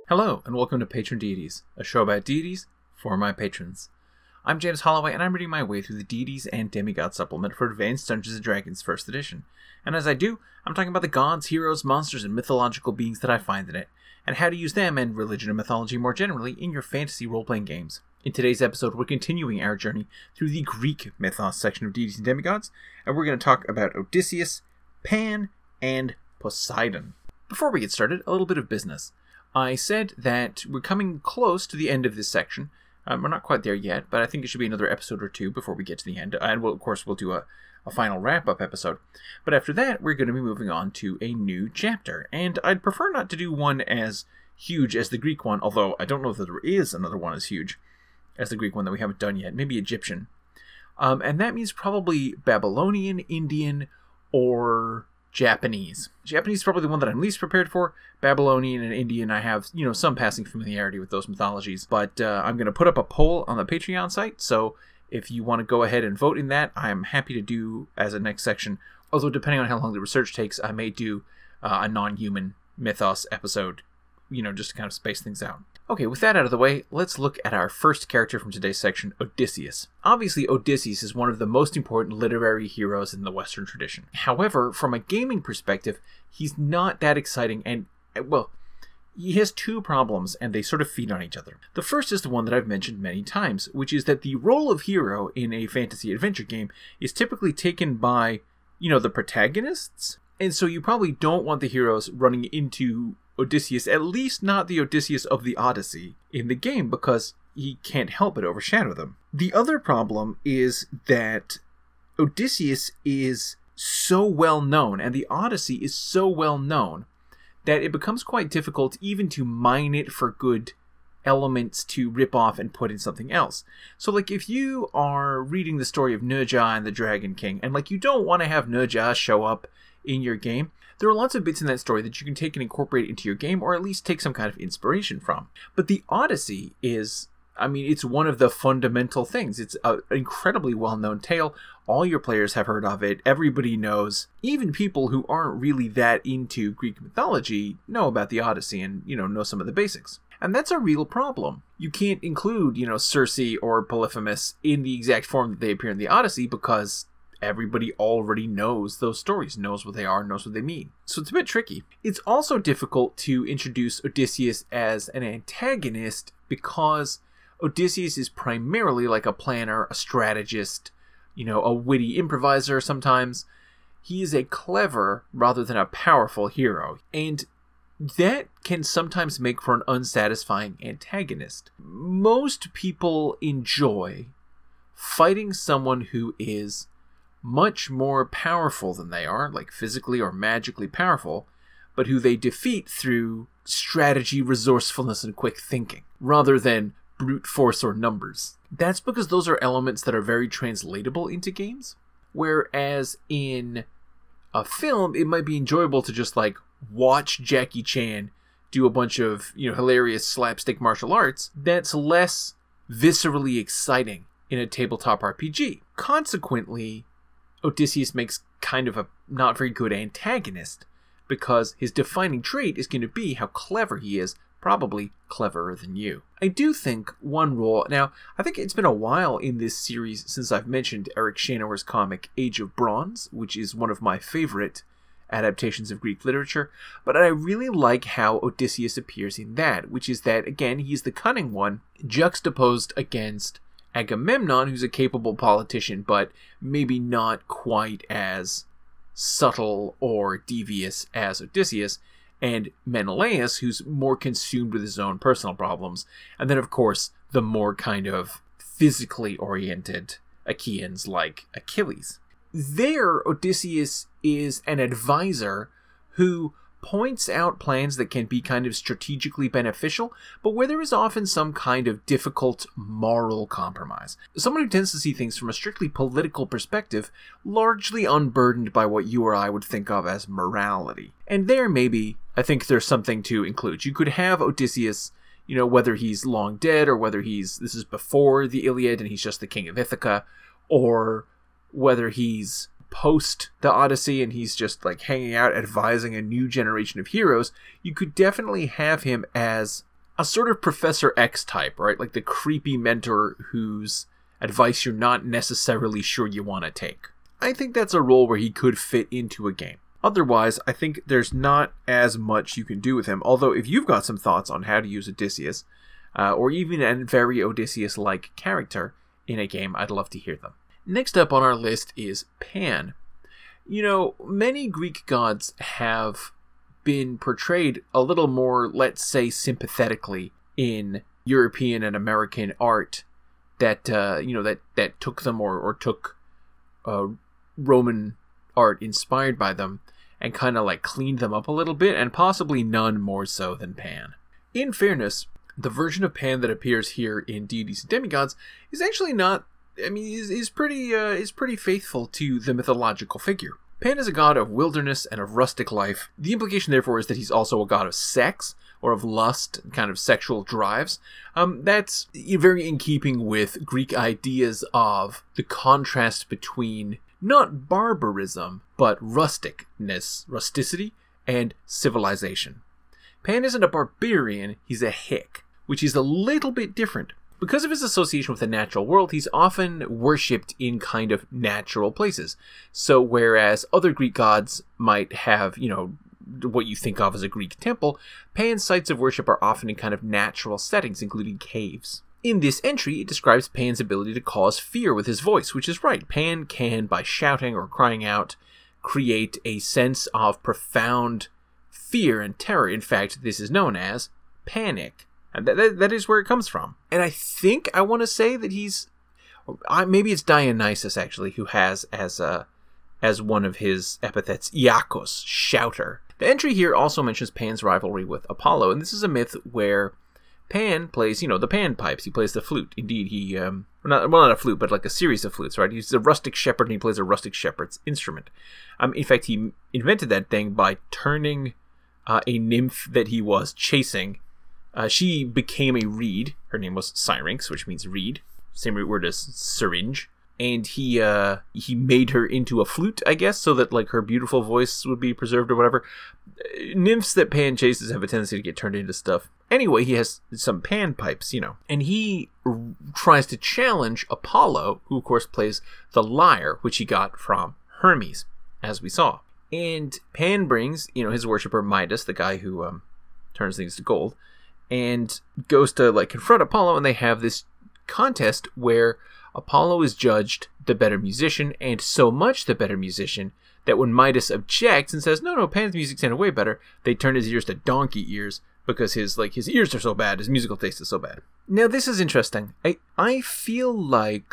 Hello, and welcome to Patron Deities, a show about deities for my patrons. I'm James Holloway, and I'm reading my way through the Deities and Demigod supplement for Advanced Dungeons & Dragons 1st edition. And as I do, I'm talking about the gods, heroes, monsters, and mythological beings that I find in it, and how to use them and religion and mythology more generally in your fantasy role-playing games. In today's episode, we're continuing our journey through the Greek mythos section of Deities and Demigods, and we're going to talk about Odysseus, Pan, and Poseidon. Before we get started, a little bit of business. I said that we're coming close to the end of this section. We're not quite there yet, but I think it should be another episode or two before we get to the end. And we'll do a final wrap-up episode. But after that, we're going to be moving on to a new chapter. And I'd prefer not to do one as huge as the Greek one, although I don't know if there is another one as huge as the Greek one that we haven't done yet. Maybe Egyptian. And that means probably Babylonian, Indian, or Japanese. Japanese is probably the one that I'm least prepared for. Babylonian and Indian, I have, some passing familiarity with those mythologies. But I'm going to put up a poll on the Patreon site, so if you want to go ahead and vote in that, I'm happy to do as a next section. Although, depending on how long the research takes, I may do a non-human mythos episode, just to kind of space things out. Okay, with that out of the way, let's look at our first character from today's section, Odysseus. Obviously, Odysseus is one of the most important literary heroes in the Western tradition. However, from a gaming perspective, he's not that exciting, and, he has two problems, and they sort of feed on each other. The first is the one that I've mentioned many times, which is that the role of hero in a fantasy adventure game is typically taken by, the protagonists, and so you probably don't want the heroes running into Odysseus, at least not the Odysseus of the Odyssey in the game, because he can't help but overshadow them. The other problem is that Odysseus is so well known, and the Odyssey is so well known, that it becomes quite difficult even to mine it for good elements to rip off and put in something else. So, if you are reading the story of Nerja and the Dragon King, and, you don't want to have Nerja show up in your game, there are lots of bits in that story that you can take and incorporate into your game, or at least take some kind of inspiration from. But the Odyssey is, it's one of the fundamental things. It's an incredibly well-known tale. All your players have heard of it. Everybody knows. Even people who aren't really that into Greek mythology know about the Odyssey and, know some of the basics. And that's a real problem. You can't include, Circe or Polyphemus in the exact form that they appear in the Odyssey because everybody already knows those stories, knows what they are, knows what they mean. So it's a bit tricky. It's also difficult to introduce Odysseus as an antagonist because Odysseus is primarily like a planner, a strategist, a witty improviser sometimes. He is a clever rather than a powerful hero, and that can sometimes make for an unsatisfying antagonist. Most people enjoy fighting someone who is much more powerful than they are, physically or magically powerful, but who they defeat through strategy, resourcefulness, and quick thinking, rather than brute force or numbers. That's because those are elements that are very translatable into games, whereas in a film, it might be enjoyable to just, watch Jackie Chan do a bunch of, hilarious slapstick martial arts. That's less viscerally exciting in a tabletop RPG. Consequently, Odysseus makes kind of a not very good antagonist, because his defining trait is going to be how clever he is, probably cleverer than you. I do think one role... Now, I think it's been a while in this series since I've mentioned Eric Shanower's comic Age of Bronze, which is one of my favorite adaptations of Greek literature, but I really like how Odysseus appears in that, which is that, again, he's the cunning one, juxtaposed against Agamemnon, who's a capable politician, but maybe not quite as subtle or devious as Odysseus, and Menelaus, who's more consumed with his own personal problems, and then, of course, the more kind of physically oriented Achaeans like Achilles. There, Odysseus is an advisor who points out plans that can be kind of strategically beneficial, but where there is often some kind of difficult moral compromise. Someone who tends to see things from a strictly political perspective, largely unburdened by what you or I would think of as morality. And there, maybe, I think there's something to include. You could have Odysseus, whether he's long dead, or whether this is before the Iliad and he's just the king of Ithaca, or whether he's post the Odyssey and he's just hanging out advising a new generation of heroes. You could definitely have him as a sort of Professor X type, right? Like the creepy mentor whose advice you're not necessarily sure you want to take. I think that's a role where he could fit into a game. Otherwise, I think there's not as much you can do with him, although if you've got some thoughts on how to use Odysseus, or even a very Odysseus-like character in a game, I'd love to hear them. Next up on our list is Pan. You know, many Greek gods have been portrayed a little more, let's say, sympathetically in European and American art that took them or took Roman art inspired by them and kind of like cleaned them up a little bit, and possibly none more so than Pan. In fairness, the version of Pan that appears here in Deities and Demigods is actually not, is pretty faithful to the mythological figure. Pan is a god of wilderness and of rustic life. The implication, therefore, is that he's also a god of sex, or of lust, kind of sexual drives. That's very in keeping with Greek ideas of the contrast between not barbarism, but rusticity, and civilization. Pan isn't a barbarian, he's a hick, which is a little bit different. Because of his association with the natural world, he's often worshipped in kind of natural places. So whereas other Greek gods might have, what you think of as a Greek temple, Pan's sites of worship are often in kind of natural settings, including caves. In this entry, it describes Pan's ability to cause fear with his voice, which is right. Pan can, by shouting or crying out, create a sense of profound fear and terror. In fact, this is known as panic. And that is where it comes from. And I think I want to say that maybe it's Dionysus, actually, who has as one of his epithets, Iacchos, shouter. The entry here also mentions Pan's rivalry with Apollo, and this is a myth where Pan plays, the Pan pipes. He plays the flute. Indeed, he, not a flute, but like a series of flutes, right? He's a rustic shepherd, and he plays a rustic shepherd's instrument. In fact, he invented that thing by turning a nymph that he was chasing. She became a reed. Her name was Syrinx, which means reed. Same root word as syringe. And he made her into a flute, I guess, so that like her beautiful voice would be preserved or whatever. Nymphs that Pan chases have a tendency to get turned into stuff. Anyway, he has some Pan pipes, and he tries to challenge Apollo, who of course plays the lyre, which he got from Hermes, as we saw. And Pan brings, his worshipper Midas, the guy who turns things to gold, and goes to like confront Apollo, and they have this contest where Apollo is judged the better musician, and so much the better musician that when Midas objects and says, no, Pan's music sounded way better, they turn his ears to donkey ears because his ears are so bad, his musical taste is so bad. Now this is interesting. I feel like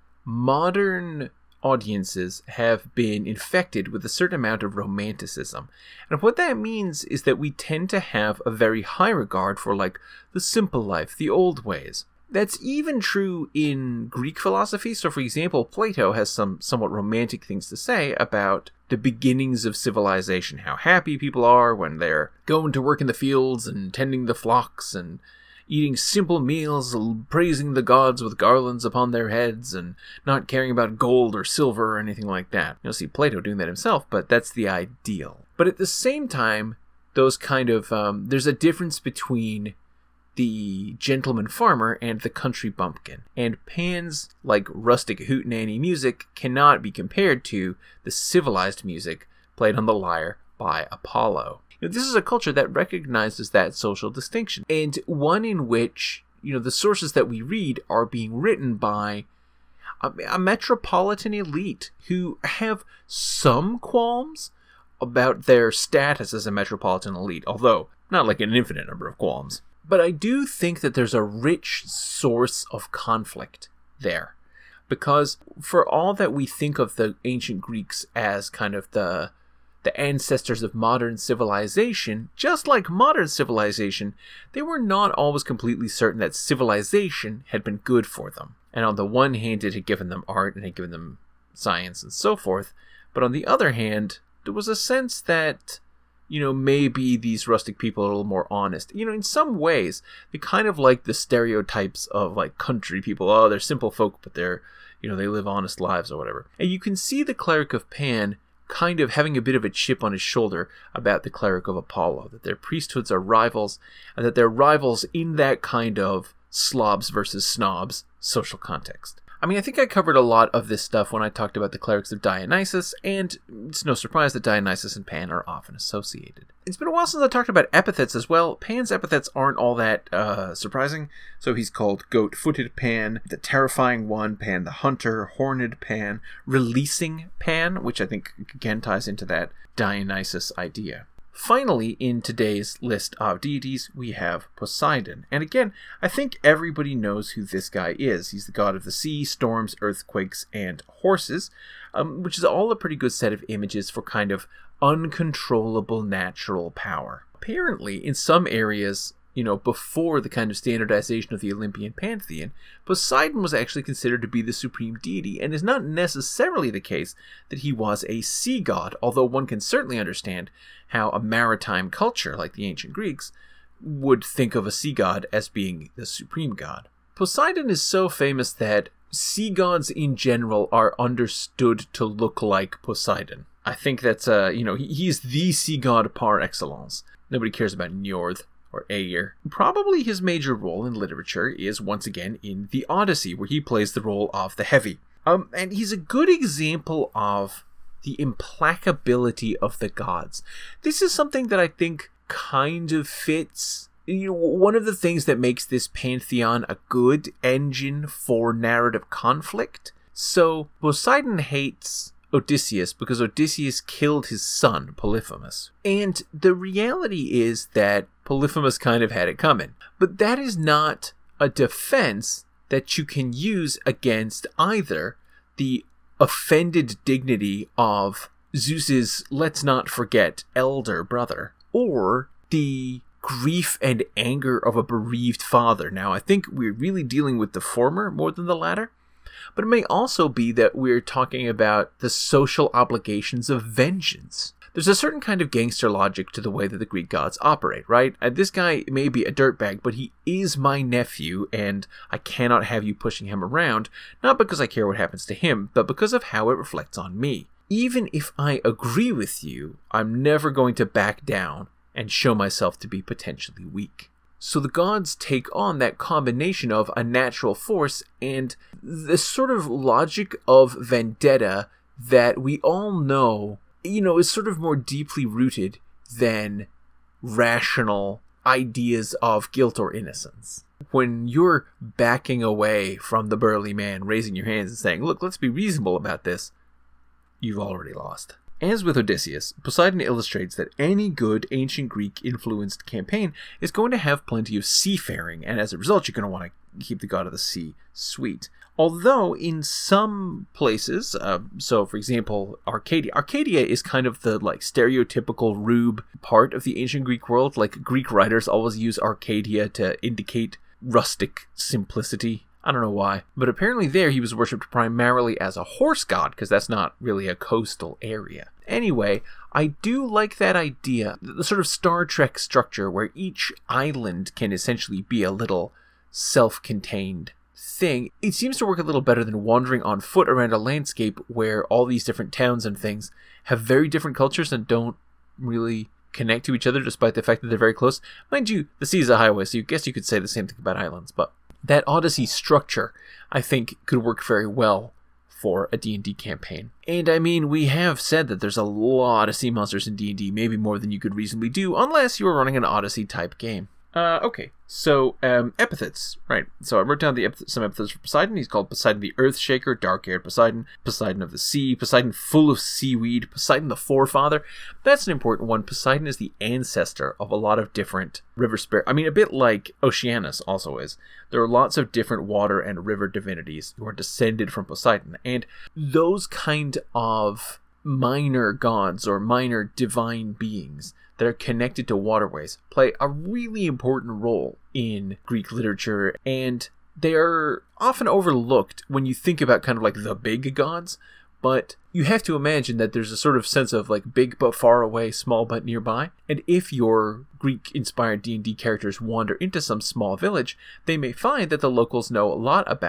modern audiences have been infected with a certain amount of romanticism. And what that means is that we tend to have a very high regard for like the simple life, the old ways. That's even true in Greek philosophy. So for example, Plato has some somewhat romantic things to say about the beginnings of civilization, how happy people are when they're going to work in the fields and tending the flocks and eating simple meals, praising the gods with garlands upon their heads, and not caring about gold or silver or anything like that. You'll see Plato doing that himself, but that's the ideal. But at the same time, those kind of, there's a difference between the gentleman farmer and the country bumpkin. And Pan's, like, rustic hootenanny music cannot be compared to the civilized music played on the lyre by Apollo. This is a culture that recognizes that social distinction, and one in which, the sources that we read are being written by a metropolitan elite who have some qualms about their status as a metropolitan elite, although not like an infinite number of qualms. But I do think that there's a rich source of conflict there, because for all that we think of the ancient Greeks as kind of the ancestors of modern civilization, just like modern civilization, they were not always completely certain that civilization had been good for them. And on the one hand, it had given them art and had given them science and so forth, but on the other hand, there was a sense that, maybe these rustic people are a little more honest. In some ways, they kind of like the stereotypes of like country people. Oh, they're simple folk, but they're, they live honest lives or whatever. And you can see the cleric of Pan kind of having a bit of a chip on his shoulder about the cleric of Apollo, that their priesthoods are rivals, and that they're rivals in that kind of slobs versus snobs social context. I mean, I think I covered a lot of this stuff when I talked about the clerics of Dionysus, and it's no surprise that Dionysus and Pan are often associated. It's been a while since I talked about epithets as well. Pan's epithets aren't all that surprising. So he's called Goat-Footed Pan, the Terrifying One, Pan the Hunter, Horned Pan, Releasing Pan, which I think again ties into that Dionysus idea. Finally, in today's list of deities, we have Poseidon. And again, I think everybody knows who this guy is. He's the god of the sea, storms, earthquakes, and horses, which is all a pretty good set of images for kind of uncontrollable natural power. Apparently, in some areas, before the kind of standardization of the Olympian pantheon, Poseidon was actually considered to be the supreme deity, and is not necessarily the case that he was a sea god, although one can certainly understand how a maritime culture, like the ancient Greeks, would think of a sea god as being the supreme god. Poseidon is so famous that sea gods in general are understood to look like Poseidon. I think that's, he's the sea god par excellence. Nobody cares about Njord or Aegir. Probably his major role in literature is once again in the Odyssey, where he plays the role of the heavy. And he's a good example of the implacability of the gods. This is something that I think kind of fits. One of the things that makes this pantheon a good engine for narrative conflict. So Poseidon hates Odysseus because Odysseus killed his son, Polyphemus. And the reality is that Polyphemus kind of had it coming. But that is not a defense that you can use against either the offended dignity of Zeus's, let's not forget, elder brother, or the grief and anger of a bereaved father. Now, I think we're really dealing with the former more than the latter. But it may also be that we're talking about the social obligations of vengeance. There's a certain kind of gangster logic to the way that the Greek gods operate, right? This guy may be a dirtbag, but he is my nephew, and I cannot have you pushing him around, not because I care what happens to him, but because of how it reflects on me. Even if I agree with you, I'm never going to back down and show myself to be potentially weak. So the gods take on that combination of a natural force and the sort of logic of vendetta that we all know, is sort of more deeply rooted than rational ideas of guilt or innocence. When you're backing away from the burly man, raising your hands and saying, look, let's be reasonable about this, you've already lost. As with Odysseus, Poseidon illustrates that any good ancient Greek-influenced campaign is going to have plenty of seafaring, and as a result, you're going to want to keep the god of the sea sweet. Although, in some places, so for example, Arcadia is kind of the stereotypical rube part of the ancient Greek world. Like, Greek writers always use Arcadia to indicate rustic simplicity. I don't know why. But apparently there he was worshipped primarily as a horse god, because that's not really a coastal area. Anyway, I do like that idea, the sort of Star Trek structure where each island can essentially be a little self-contained thing. It seems to work a little better than wandering on foot around a landscape where all these different towns and things have very different cultures and don't really connect to each other despite the fact that they're very close. Mind you, the sea is a highway, so I guess you could say the same thing about islands, but that Odyssey structure, I think, could work very well for a D&D campaign. And I mean, we have said that there's a lot of sea monsters in D&D, maybe more than you could reasonably do, unless you were running an Odyssey-type game. Okay, so epithets, right? So I wrote down some epithets for Poseidon. He's called Poseidon the Earthshaker, Dark-haired Poseidon, Poseidon of the Sea, Poseidon full of seaweed, Poseidon the Forefather. That's an important one. Poseidon is the ancestor of a lot of different river spirits. I mean, a bit like Oceanus also is. There are lots of different water and river divinities who are descended from Poseidon, and those kind of minor gods or minor divine beings that are connected to waterways play a really important role in Greek literature, and they are often overlooked when you think about kind of like the big gods, but you have to imagine that there's a sort of sense of like big but far away, small but nearby, and if your Greek-inspired D&D characters wander into some small village, they may find that the locals know a lot about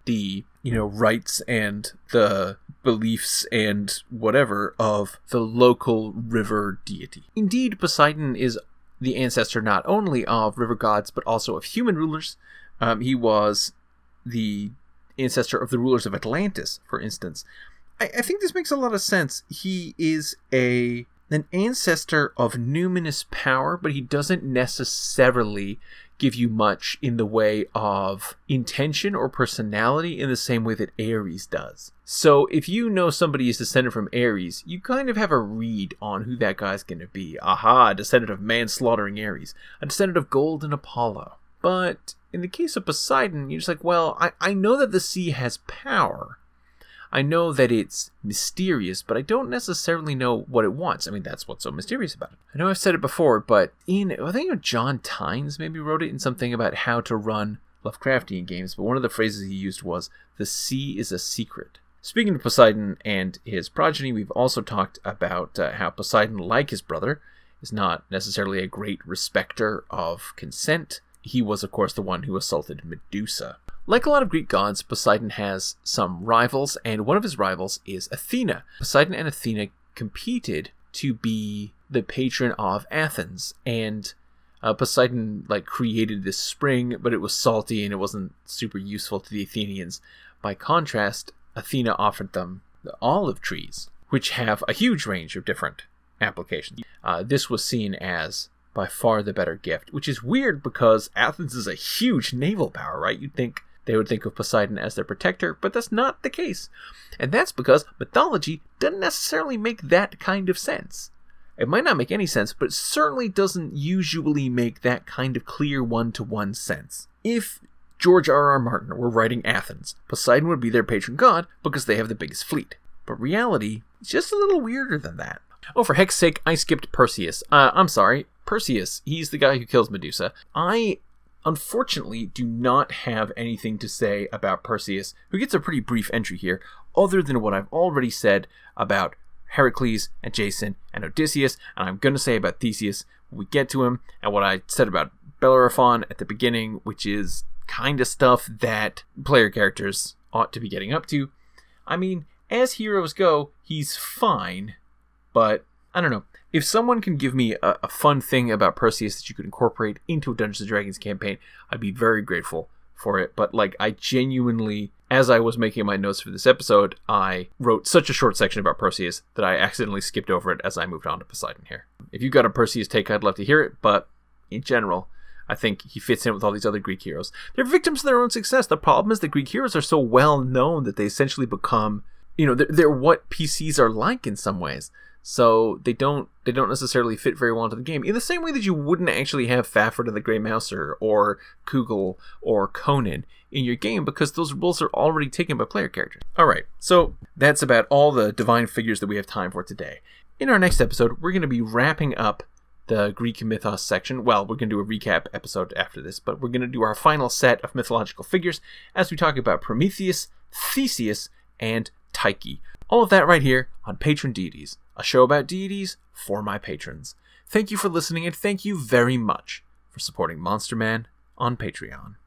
the, rights and the beliefs and whatever of the local river deity. Indeed, Poseidon is the ancestor not only of river gods, but also of human rulers. He was the ancestor of the rulers of Atlantis, for instance. I think this makes a lot of sense. He is an ancestor of numinous power, but he doesn't necessarily give you much in the way of intention or personality in the same way that Ares does. So if you know somebody is descended from Ares, you kind of have a read on who that guy's going to be. Aha, a descendant of man-slaughtering Ares, a descendant of golden Apollo. But in the case of Poseidon, you're just like, well, I know that the sea has power. I know that it's mysterious, but I don't necessarily know what it wants. I mean, that's what's so mysterious about it. I know I've said it before, but I think John Tynes maybe wrote it in something about how to run Lovecraftian games, but one of the phrases he used was, the sea is a secret. Speaking of Poseidon and his progeny, we've also talked about how Poseidon, like his brother, is not necessarily a great respecter of consent. He was, of course, the one who assaulted Medusa. Like a lot of Greek gods, Poseidon has some rivals, and one of his rivals is Athena. Poseidon and Athena competed to be the patron of Athens, and Poseidon created this spring, but it was salty and it wasn't super useful to the Athenians. By contrast, Athena offered them the olive trees, which have a huge range of different applications. This was seen as by far the better gift, which is weird because Athens is a huge naval power, right? You'd think they would think of Poseidon as their protector, but that's not the case. And that's because mythology doesn't necessarily make that kind of sense. It might not make any sense, but it certainly doesn't usually make that kind of clear one-to-one sense. If George R.R. Martin were writing Athens, Poseidon would be their patron god because they have the biggest fleet. But reality is just a little weirder than that. Oh, for heck's sake, I skipped Perseus. I'm sorry, Perseus. He's the guy who kills Medusa. I unfortunately do not have anything to say about Perseus, who gets a pretty brief entry here, other than what I've already said about Heracles and Jason and Odysseus, and I'm going to say about Theseus when we get to him, and what I said about Bellerophon at the beginning, which is kind of stuff that player characters ought to be getting up to. I mean, as heroes go, he's fine, but I don't know. If someone can give me a fun thing about Perseus that you could incorporate into a Dungeons & Dragons campaign, I'd be very grateful for it. But I genuinely, as I was making my notes for this episode, I wrote such a short section about Perseus that I accidentally skipped over it as I moved on to Poseidon here. If you've got a Perseus take, I'd love to hear it, but in general, I think he fits in with all these other Greek heroes. They're victims of their own success. The problem is that Greek heroes are so well known that they essentially become, they're what PCs are like in some ways. So they don't necessarily fit very well into the game. In the same way that you wouldn't actually have Fafhrd and the Grey Mouser or Kugel or Conan in your game because those roles are already taken by player characters. Alright, so that's about all the divine figures that we have time for today. In our next episode, we're going to be wrapping up the Greek mythos section. Well, we're going to do a recap episode after this, but we're going to do our final set of mythological figures as we talk about Prometheus, Theseus, and Tyche. All of that right here on Patron Deities, a show about deities for my patrons. Thank you for listening, and thank you very much for supporting Monster Man on Patreon.